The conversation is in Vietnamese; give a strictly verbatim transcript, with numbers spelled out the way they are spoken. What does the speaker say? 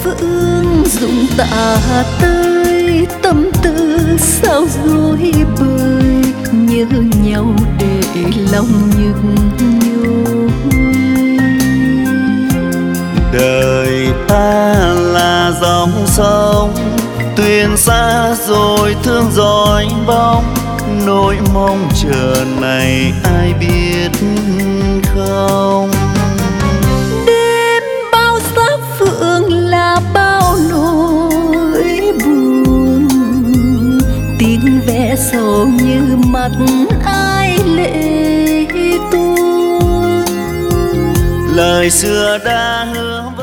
phương dùng tạ tới tâm tư sao dối bời, nhớ nhau để lòng nhức nhối. Đời ta là dòng sông, thuyền xa rồi thương dõi bóng, nỗi mong chờ này ai biết không. Đêm bao sắc phượng là bao nỗi buồn, tiếng vẽ sầu như mắt ai lệ tuôn. Lời xưa đã hứa